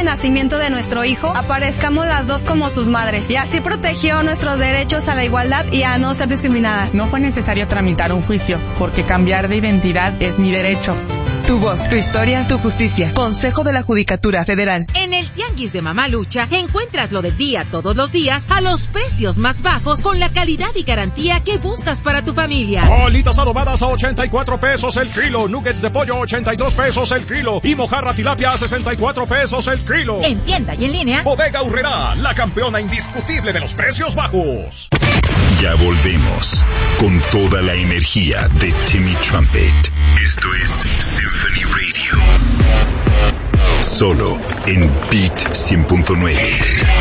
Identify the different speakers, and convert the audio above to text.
Speaker 1: nacimiento de nuestro hijo, aparezcamos las dos como sus madres, y así protegió nuestros derechos a la igualdad y a no ser discriminadas.
Speaker 2: No fue necesario tramitar un juicio, porque cambiar de identidad es mi derecho.
Speaker 3: Tu voz, tu historia, tu justicia. Consejo de la Judicatura Federal.
Speaker 4: En el Tianguis de Mamalucha encuentras lo del día todos los días a los precios más bajos con la calidad y garantía que buscas para tu familia.
Speaker 5: Bolitas adobadas a 84 pesos el kilo, nuggets de pollo 82 pesos el kilo y mojarra tilapia a 64 pesos el kilo.
Speaker 4: En tienda y en línea.
Speaker 5: Bodega Aurrerá, la campeona indiscutible de los precios bajos.
Speaker 6: Ya volvemos con toda la energía de Timmy Trumpet. Esto es Symphony Radio. Solo en Beat 100.9.